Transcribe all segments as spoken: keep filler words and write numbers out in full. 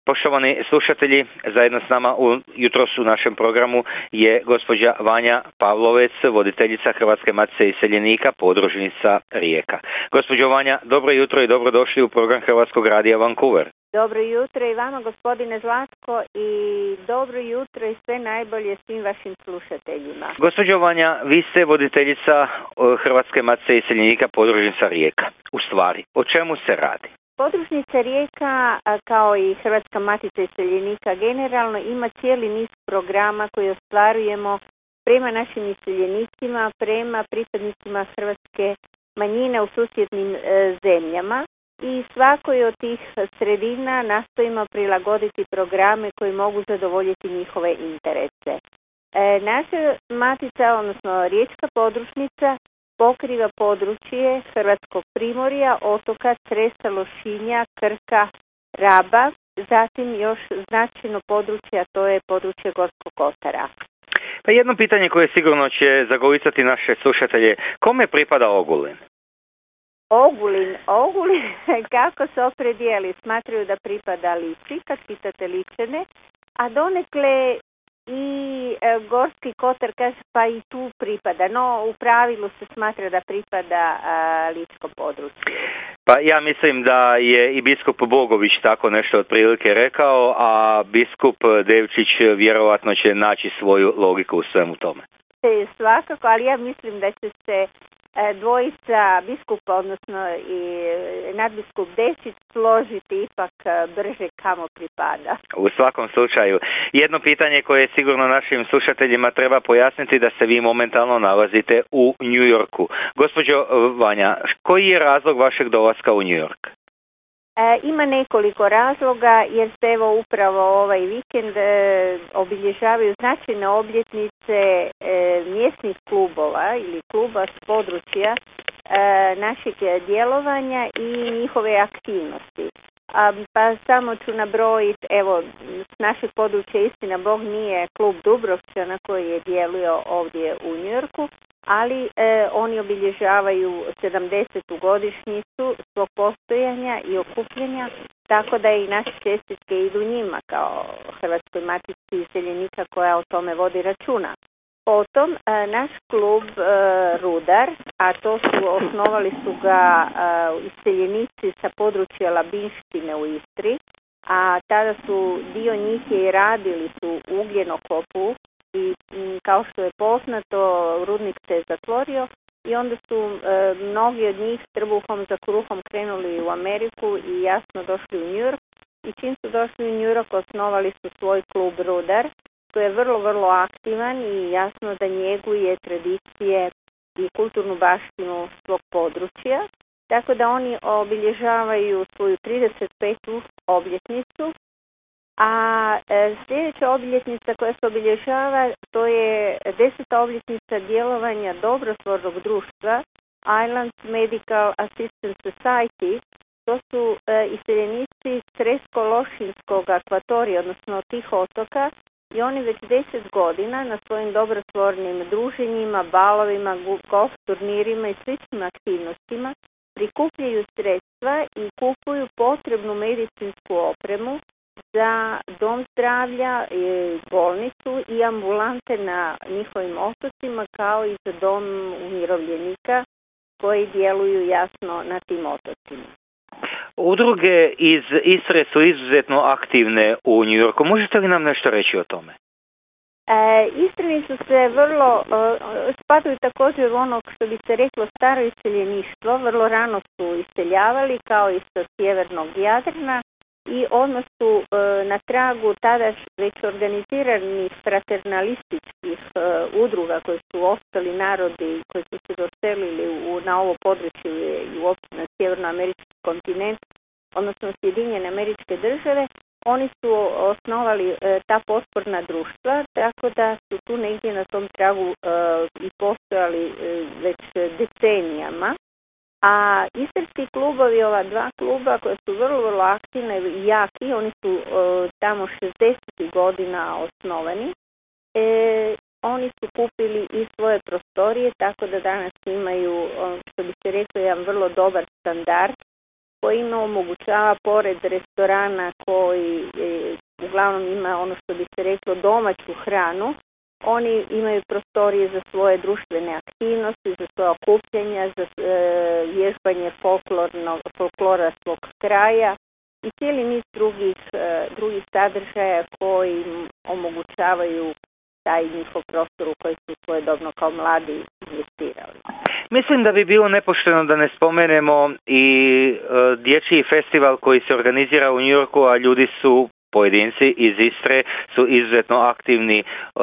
Poštovani slušatelji, zajedno s nama u, jutros u našem programu je gospođa Vanja Pavlovec, voditeljica Hrvatske matice iseljenika, podružnica Rijeka. Gospođo Vanja, dobro jutro i dobrodošli u program Hrvatskog radija Vancouver. Dobro jutro i vama, gospodine Zlatko, i dobro jutro i sve najbolje svim vašim slušateljima. Gospođo Vanja, vi ste voditeljica Hrvatske matice iseljenika, podružnica Rijeka. U stvari, o čemu se radi? Podružnica Rijeka, kao i Hrvatska matica iseljenika generalno, ima cijeli niz programa koje ostvarujemo prema našim iseljenicima, prema pripadnicima hrvatske manjine u susjednim e, zemljama. I svakoj od tih sredina nastojimo prilagoditi programe koji mogu zadovoljiti njihove interese. E, naša matica, odnosno riječka podružnica, pokriva područje Hrvatskog primorja, otoka Cresa, Lošinja, Krka, Raba, zatim još značajno područje, a to je područje Gorskog kotara. Pa jedno pitanje koje sigurno će zagolicati naše slušatelje, kome pripada Ogulin? Ogulin, Ogulin, kako se opredijeli, smatraju da pripada Lici, kad pitate Ličane, a donekle i e, Gorski kotar kaže pa i tu pripada, no u pravilu se smatra da pripada a, ličko područje. Pa ja mislim da je i biskup Bogović tako nešto otprilike rekao, a biskup Devčić vjerovatno će naći svoju logiku u svemu tome. E, svakako, ali ja mislim da će se dvojica biskupa, odnosno i nadbiskup Dečić, složiti ipak brže kamo pripada. U svakom slučaju, jedno pitanje koje sigurno našim slušateljima treba pojasniti, da se vi momentalno nalazite u New Yorku. Gospođo Vanja, koji je razlog vašeg dolaska u New York? E, ima nekoliko razloga, jer se evo upravo ovaj vikend e, obilježavaju značajne obljetnice e, mjesnih klubova ili kluba s područja e, našeg djelovanja i njihove aktivnosti. A, pa samo ću nabrojiti, evo, s našeg područja Istina Bog nije klub Dubrovčana koji je djeluje ovdje u New Yorku, ali e, oni obilježavaju sedamdesetu godišnjicu svog postojanja i okupljanja, tako da i naše čestitke idu njima kao Hrvatskoj matici iseljenika koja o tome vodi računa. Potom e, naš klub e, Rudar, a to su osnovali su ga e, iseljenici sa područja Labinštine u Istri, a tada su dio njih je i radili su u ugljenokopu. I kao što je poznato, rudnik se je zatvorio i onda su e, mnogi od njih trbuhom za kruhom krenuli u Ameriku i jasno došli u New York. I čim su došli u New York, osnovali su svoj klub Rudar, koji je vrlo, vrlo aktivan i jasno da njeguje tradicije i kulturnu baštinu svog područja. Tako da oni obilježavaju svoju trideset petu obljetnicu. A e, sljedeća obljetnica koja se obilježava, to je deseta obljetnica djelovanja dobrotvornog društva Islands Medical Assistance Society. To su e, iseljenici Cresko-Lošinskog akvatorija, odnosno tih otoka, i oni već deset godina na svojim dobrotvornim druženjima, balovima, golf turnirima i sličnim aktivnostima prikupljaju sredstva i kupuju potrebnu medicinsku opremu za dom zdravlja, bolnicu i ambulante na njihovim otocima, kao i za dom umirovljenika koji djeluju jasno na tim otocima. Udruge iz Istre su izuzetno aktivne u New Yorku. Možete li nam nešto reći o tome? E, Istrani su se vrlo, e, spadaju također u ono što bi se reklo staro iseljeništvo, vrlo rano su iseljavali kao i sa sjevernog Jadrana. I odmah su e, na tragu tada već organiziranih fraternalističkih e, udruga koji su ostali narodi koji su se doselili u, na ovo područje i uopće na sjevernoamerički kontinent, odnosno Sjedinjene Američke Države. Oni su osnovali e, ta potporna društva, tako da su tu negdje na tom tragu e, i postojali e, već decenijama. A istarski klubovi, ova dva kluba koja su vrlo, vrlo aktivne i jaki, oni su e, tamo šezdesetih godina osnovani, e, oni su kupili i svoje prostorije, tako da danas imaju, što bi se reklo, jedan vrlo dobar standard koji im omogućava, pored restorana koji uglavnom ima ono što bi se reklo domaću hranu. Oni imaju prostorije za svoje društvene aktivnosti, za svoje okupljanja, za e, vježbanje folklora svog kraja i cijeli niz drugih, e, drugih sadržaja koji im omogućavaju taj njihov prostor u koji su svojedobno kao mladi investirali. Mislim da bi bilo nepošteno da ne spomenemo i e, dječji festival koji se organizira u New Yorku, a ljudi su pojedinci iz Istre su izuzetno aktivni, e,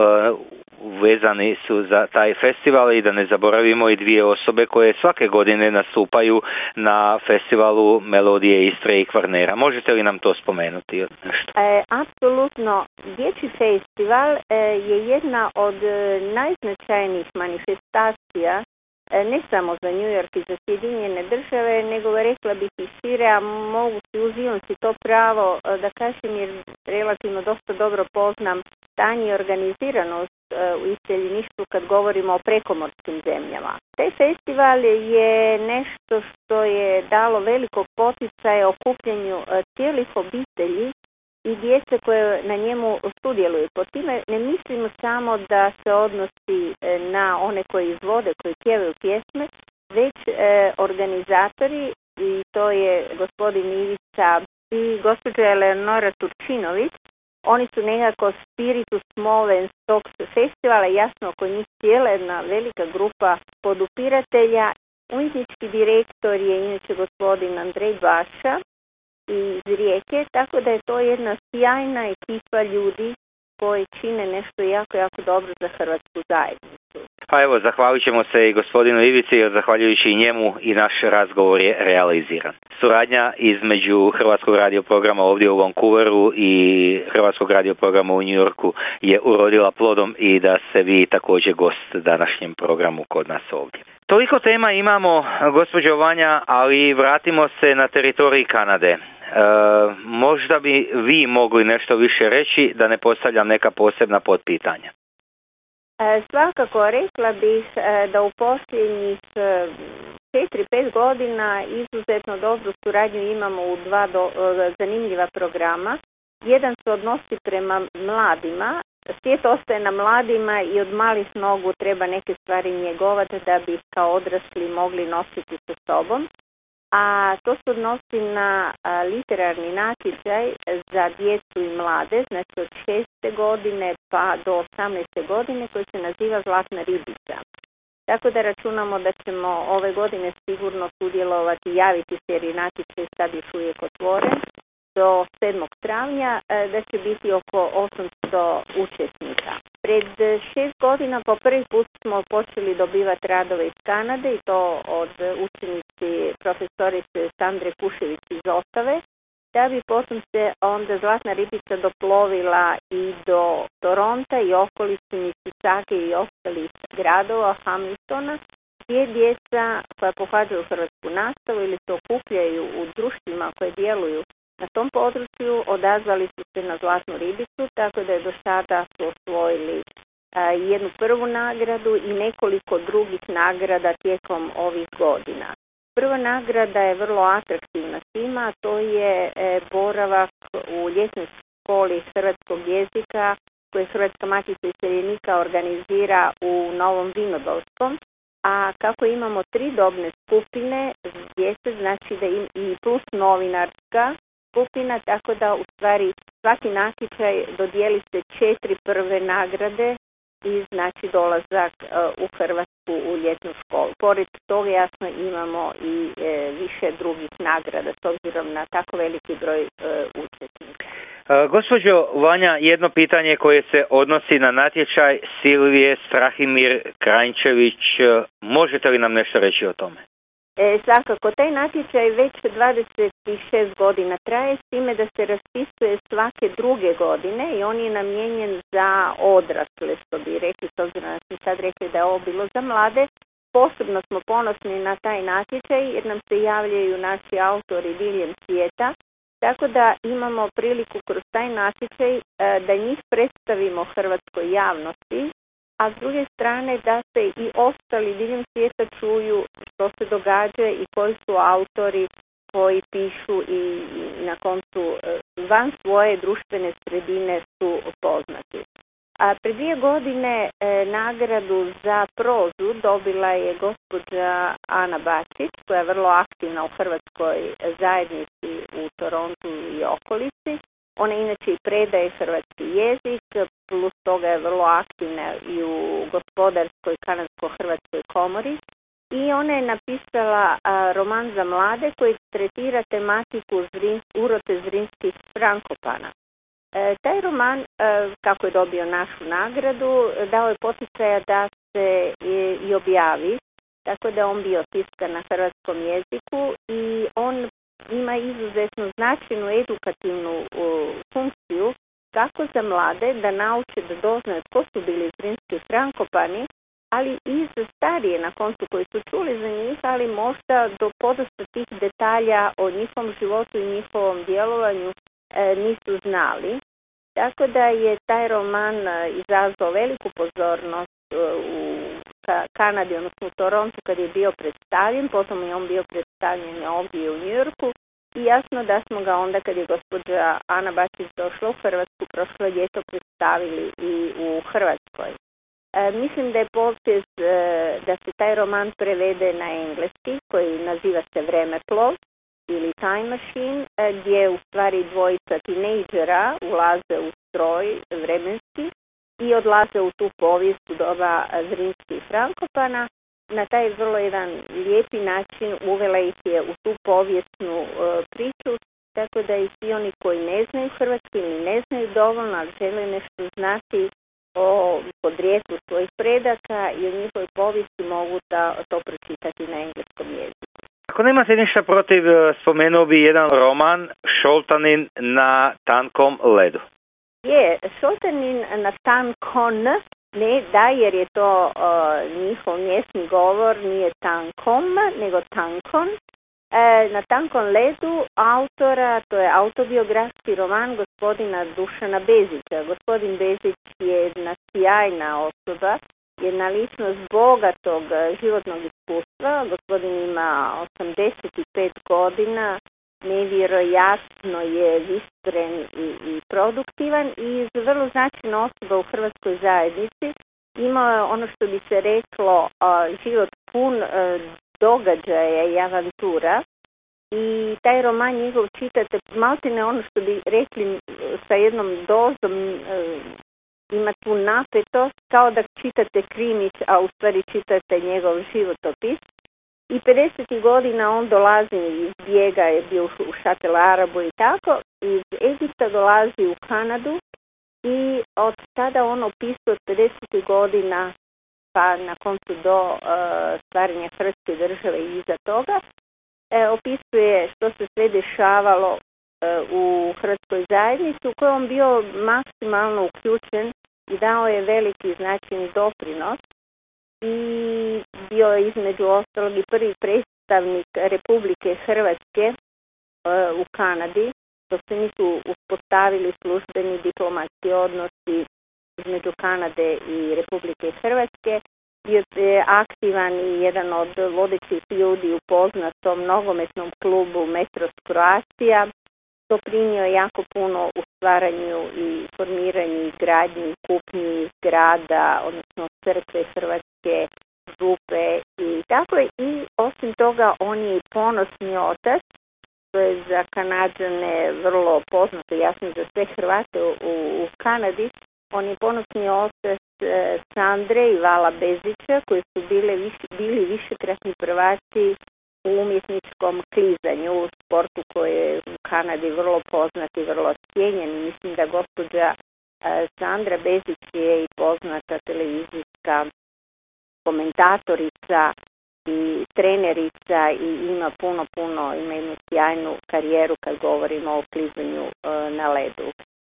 vezani su za taj festival i da ne zaboravimo i dvije osobe koje svake godine nastupaju na festivalu Melodije Istre i Kvarnera. Možete li nam to spomenuti nešto? E, apsolutno. Dječji festival e, je jedna od e, najznačajnijih manifestacija e, ne samo za New York i za Sjedinjene države, nego rekla bih i šire, a mogu si uzimam si to pravo e, da kažem jer relativno dosta dobro poznam stanje i organiziranost u iseljeništvu kad govorimo o prekomorskim zemljama. Taj festival je nešto što je dalo velikog poticaja okupljanju cijelih obitelji i djece koje na njemu sudjeluju. Po time ne mislimo samo da se odnosi na one koji izvode, koji pjevaju pjesme, već e, organizatori, i to je gospodin Ivica i gospođa Eleonora Turčinović. Oni su nekako spiritus movens tog festivala, jasno oko njih cijela jedna velika grupa podupiratelja. Umjetnički direktor je inače gospodin Andrej Baša iz Rijeke, tako da je to jedna sjajna ekipa ljudi koji čine nešto jako, jako dobro za hrvatsku zajednicu. Pa evo, zahvalit ćemo se i gospodinu Ivici, jer zahvaljujući i njemu i naš razgovor je realiziran. Suradnja između Hrvatskog radioprograma ovdje u Vancouveru i Hrvatskog radioprograma u New Yorku je urodila plodom i da se vi također gost današnjem programu kod nas ovdje. Toliko tema imamo, gospođo Vanja, ali vratimo se na teritorij Kanade. E, možda bi vi mogli nešto više reći, da ne postavljam neka posebna potpitanja. E, svakako rekla bih e, da u posljednjih četiri do pet godina izuzetno dobru suradnju imamo u dva do, e, zanimljiva programa. Jedan se odnosi prema mladima. Svijet ostaje na mladima i od malih nogu treba neke stvari njegovati da bi kao odrasli mogli nositi sa sobom. A to se odnosi na a, literarni natječaj za djecu i mlade, znači od šeste godine pa do osamnaeste godine, koji se naziva Zlatna ribica. Tako da računamo da ćemo ove godine sigurno sudjelovati, javiti se jer je natječaj sad još uvijek otvoren, do sedmog travnja, da će biti oko osamsto učesnika. Pred šest godina po prvi put smo počeli dobivati radove iz Kanade i to od učenici profesorice Sandre Kušević iz Otave, da bi potom se onda Zlatna ribica doplovila i do Toronta i okolice Mississauga i ostalih gradova, Hamiltona, gdje djeca koja pohađaju hrvatsku nastavu ili se okupljaju u društvima koje djeluju na tom području, odazvali su se na Zlatnu ribicu, tako da je do sada su osvojili a, jednu prvu nagradu i nekoliko drugih nagrada tijekom ovih godina. Prva nagrada je vrlo atraktivna svima, to je e, boravak u ljetnoj školi hrvatskog jezika koje Hrvatska matica iseljenika organizira u Novom Vinodolskom. A kako imamo tri dobne skupine djece, znači da im i plus novinarska skupina, tako da u stvari svaki natječaj dodijeli se četiri prve nagrade i znači dolazak uh, u Hrvatsku u ljetnu školu. Pored toga jasno imamo i e, više drugih nagrada s obzirom na tako veliki broj e, učesnika. E, gospođo Vanja, jedno pitanje koje se odnosi na natječaj Silvije Strahimir Kranjčević. Možete li nam nešto reći o tome? E, svakako, taj natječaj već dvadeset šest godina traje, s time da se raspisuje svake druge godine i on je namijenjen za odrasle, što bi rekli, s obzirom da smo sad rekli da je ovo bilo za mlade. Posebno smo ponosni na taj natječaj jer nam se javljaju naši autori diljem svijeta, tako da imamo priliku kroz taj natječaj da njih predstavimo hrvatskoj javnosti, a s druge strane da se i ostali diljem svijeta čuju što se događa i koji su autori koji pišu i, i na koncu van svoje društvene sredine su poznati. A pre dvije godine e, nagradu za prozu dobila je gospođa Ana Bačić, koja je vrlo aktivna u hrvatskoj zajednici u Torontu i okolici. Ona inače i predaje hrvatski jezik, plus toga je vrlo aktivna i u gospodarskoj kanadsko-hrvatskoj komori. I ona je napisala a, roman za mlade koji tretira tematiku zrin, urote zrinskih Frankopana. E, taj roman, e, kako je dobio našu nagradu, dao je poticaja da se i, i objavi, tako da on bio tiskan na hrvatskom jeziku i on ima izuzetno značajnu edukativnu uh, funkciju kako za mlade da nauče da doznaju tko su bili zrinski Frankopani, ali i za starije na koncu koji su čuli za njih, ali možda do podosta tih detalja o njihovom životu i njihovom djelovanju e, nisu znali. Tako da je taj roman e, izazvao veliku pozornost e, u ka, Kanadi, odnosno u Torontu kad je bio predstavljen, potom je on bio predstavljen ovdje u Njujorku i jasno da smo ga onda kad je gospođa Ana Bačić došla u Hrvatsku prošlo ljeto predstavili i u Hrvatskoj. E, mislim da je potez e, da se taj roman prevede na engleski, koji naziva se Vremeplov ili Time Machine, e, gdje u stvari dvojica tinejdžera ulaze u stroj vremenski i odlaze u tu povijest u doba zrinskih Frankopana. Na taj vrlo jedan lijepi način uvela ih je u tu povijesnu e, priču, tako da i svi oni koji ne znaju hrvatski ili ne znaju dovoljno, ali žele nešto znati o podrijetlu svojih predaka i o njihovoj povijesti mogu da to pročitati na engleskom jeziku. Ako nemate ništa protiv, spomenuo bi jedan roman Šoltanin na tankom ledu. Je, Šoltanin na tankon, ne da, jer je to uh, njihov mjesni govor, nije tankom, nego tankon. E, na tankom ledu autora, to je autobiografski roman gospodina Dušana Bezića. Gospodin Bezić je jedna sjajna osoba, jedna ličnost bogatog životnog iskustva. Gospodin ima osamdeset pet godina, nevjerojatno je vistren i, i produktivan i vrlo značajna osoba u hrvatskoj zajednici. Imao je ono što bi se reklo život pun događaja i avantura i taj roman njegov čitate maltene ono što bi rekli sa jednom dozom e, ima tu napetost kao da čitate krimić, a u stvari čitate njegov životopis. I pedesetih godina on dolazi iz bijega, je bio u Šatel Arabu i tako, iz Egipta dolazi u Kanadu i od tada on opisuje od pedesetih godina pa na koncu do uh, stvaranja Hrvatske države i iza toga, e, opisuje što se sve dešavalo uh, u Hrvatskoj zajednici u kojoj on bio maksimalno uključen i dao je veliki značajni doprinos i bio je između ostalog i prvi predstavnik Republike Hrvatske uh, u Kanadi, dok se nisu uspostavili službeni diplomatski odnosi između Kanade i Republike Hrvatske. Bio je aktivan i jedan od vodećih ljudi u poznatom nogometnom klubu Metros Croatia. Doprinio je jako puno u stvaranju i formiranju izgradnji i kupnji zgrada, odnosno crkve Hrvatske, župe i tako je. I osim toga on je i ponosni otac, to je za Kanađane vrlo poznato, jasno za sve Hrvate u, u Kanadi. On je ponosni otac e, Sandre i Vala Bezića, koji su bile viš, bili višekratni prvaci u umjetničkom klizanju, u sportu koji je u Kanadi vrlo poznat i vrlo cijenjen. Mislim da gospođa e, Sandra Bezić je i poznata televizijska komentatorica i trenerica i ima puno, puno, ima jednu sjajnu karijeru kad govorimo o klizanju e, na ledu.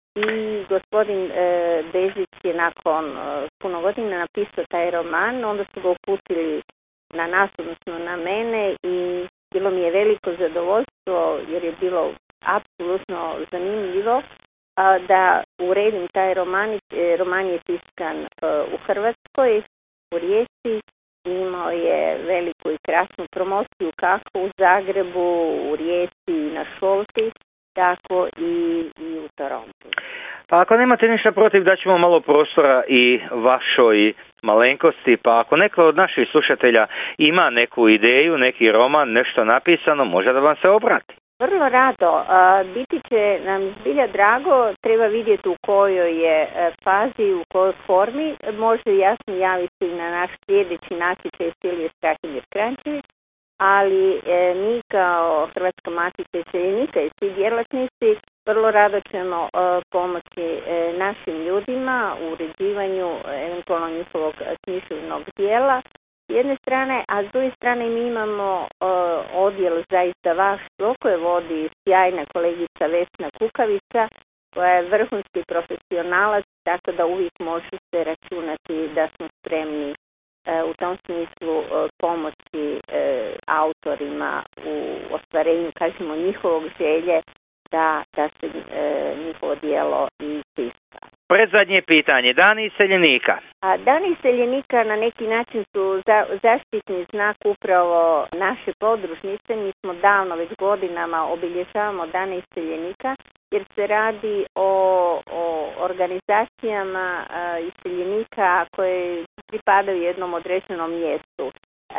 I gospodin e, Bezić je nakon e, puno godina napisao taj roman, onda su ga uputili na nas, odnosno na mene i bilo mi je veliko zadovoljstvo jer je bilo apsolutno zanimljivo a, da uredim taj roman. E, roman je tiskan e, u Hrvatskoj, u Rijeci, imao je veliku i krasnu promociju kako u Zagrebu, u Rijeci i na Šolti. tako i, i u Torontu. Pa ako nemate ništa protiv, da ćemo malo prostora i vašoj malenkosti, pa ako neko od naših slušatelja ima neku ideju, neki roman, nešto napisano, može da vam se obrati. Vrlo rado. A, biti će nam zbilja drago, treba vidjeti u kojoj je fazi, u kojoj formi. Može jasno javiti na naš sljedeći natječaj Silvije Strahimir Krančević, ali e, mi kao Hrvatska matica iseljenika i svi djelatnici vrlo rado ćemo e, pomoći e, našim ljudima u uređivanju eventualno njihovog književnog dijela s jedne strane, a s druge strane mi imamo e, odjel za izdavaštvo koje vodi sjajna kolegica Vesna Kukavica, koja je vrhunski profesionalac, tako da uvijek možete računati da smo spremni u tom smislu pomoći autorima u ostvarenju, kažemo, njihovog želje da, da se njihovo djelo i tiska. Predzadnje pitanje, Dani iseljenika. A Dani iseljenika na neki način su za, zaštitni znak upravo naše podružnice. Mi smo davno, već godinama obilježavamo Dane iseljenika, jer se radi o, o organizacijama a, iseljenika koje pripadaju jednom određenom mjestu.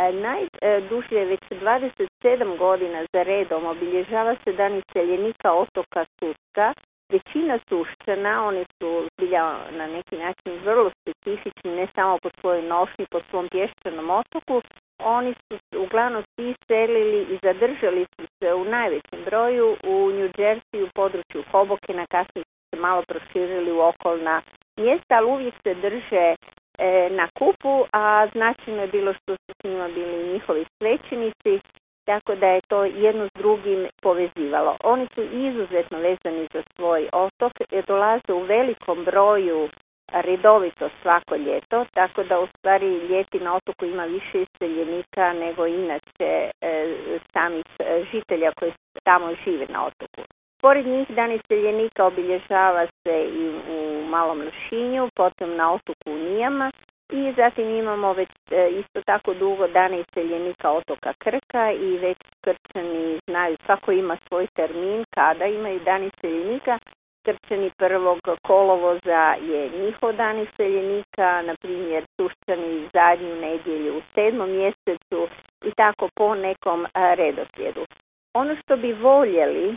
Najduže, već dvadeset sedam godina za redom, obilježava se Dan iseljenika otoka Suska. Većina Suščana, oni su zbilja na neki način vrlo specifični, ne samo po svojoj nošnji, po svom pješčanom otoku. Oni su uglavnom svi selili i zadržali su se u najvećem broju u New Jersey, u području Hobokena, kasnije su se malo proširili u okolna mjesta, ali uvijek se drže e, na kupu, a značajno je bilo što su s njima bili njihovi svećenici, tako da je to jedno s drugim povezivalo. Oni su izuzetno vezani za svoj otok, jer dolaze u velikom broju redovito svako ljeto, tako da u stvari ljeti na otoku ima više iseljenika nego inače e, samih žitelja koji tamo žive na otoku. Pored njih Dan iseljenika obilježava se i u Malom Lošinju, potom na otoku Nijama i zatim imamo već e, isto tako dugo Dane iseljenika otoka Krka i već Krčani znaju svako ima svoj termin kada imaju Dan iseljenika. Krčani prvog kolovoza je njihov Dan iseljenika, na primjer Suščani zadnju nedjelju u sedmom mjesecu i tako po nekom a, redoslijedu. Ono što bi voljeli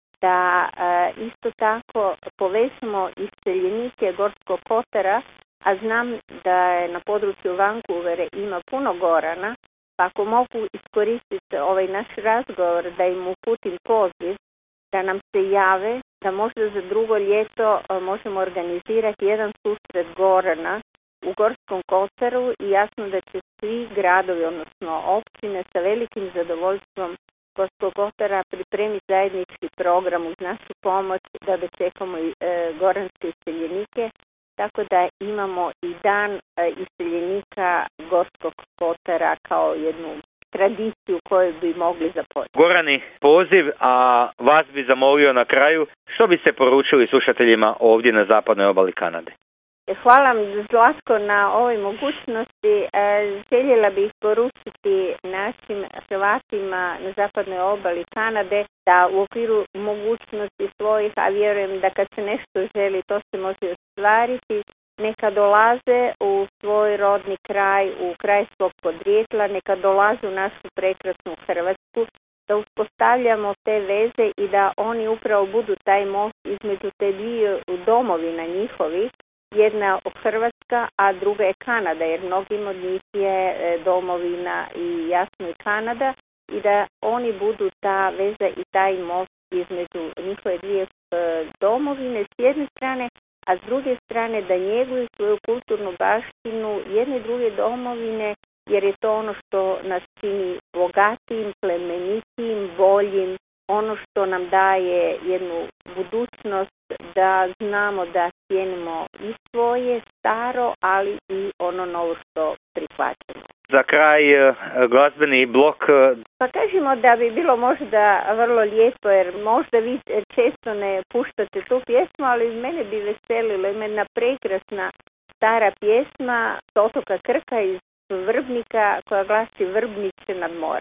da a, isto tako povežemo iseljenike Gorskog Kotara, a znam da je na području Vancouvera ima puno Gorana, pa ako mogu iskoristiti ovaj naš razgovor da im uputim poziv, da nam se jave, da možda za drugo ljeto možemo organizirati jedan susret Gorana u Gorskom Kotaru i jasno da će svi gradovi, odnosno općine, sa velikim zadovoljstvom Gorskog Kotara pripremiti zajednički program uz našu pomoć da dočekamo i e, goranske iseljenike, tako da imamo i Dan e, iseljenika Gorskog Kotara kao jednu tradiciju koju bi mogli započeti. Gorani, poziv, a vas bi zamolio na kraju, što bi se poručili slušateljima ovdje na zapadnoj obali Kanade? Hvala vam, Zlatko, na ovoj mogućnosti. Željela bih poručiti našim Hrvatima na zapadnoj obali Kanade da u okviru mogućnosti svojih, a vjerujem da kad se nešto želi, to se može ostvariti, neka dolaze u svoj rodni kraj, u kraj svog podrijetla, neka dolaze u našu prekrasnu Hrvatsku, da uspostavljamo te veze i da oni upravo budu taj most između te dvije domovina njihovih. Jedna je Hrvatska, a druga je Kanada, jer mnogim od njih je domovina i jasno i Kanada, i da oni budu ta veza i taj most između njihove dvije domovine s jedne strane, a s druge strane da njeguju svoju kulturnu baštinu jedne i druge domovine, jer je to ono što nas čini bogatijim, plemenitijim, boljim, ono što nam daje jednu budućnost da znamo da cijenimo i svoje staro, ali i ono novo što prihvaćamo. Za kraj glazbeni blok. Pa kažemo da bi bilo možda vrlo lijepo, jer možda vi često ne puštate tu pjesmu, ali mene bi veselilo, ima jedna prekrasna stara pjesma s otoka Krka iz Vrbnika koja glasi Vrbnice nad morem.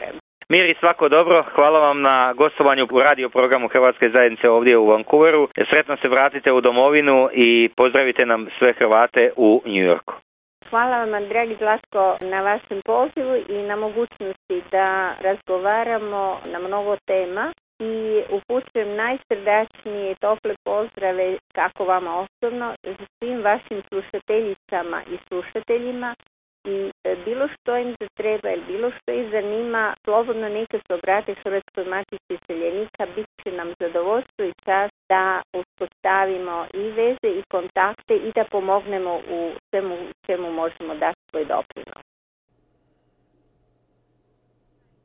Mir i svako dobro, hvala vam na gostovanju u radio programu Hrvatske zajednice ovdje u Vancouveru. Sretno se vratite u domovinu i pozdravite nam sve Hrvate u New Yorku. Hvala vam, dragi Zlatko, na vašem pozivu i na mogućnosti da razgovaramo na mnogo tema i upućujem najsrdačnije i tople pozdrave kako vama osobno, svim vašim slušateljicama i slušateljima i bilo što im zatreba ili bilo što ih zanima, slobodno neka se obrate Hrvatskoj matici iseljenika, bit će nam zadovoljstvo i čast da uspostavimo i veze i kontakte i da pomognemo u svemu čemu možemo dati svoj doprinos.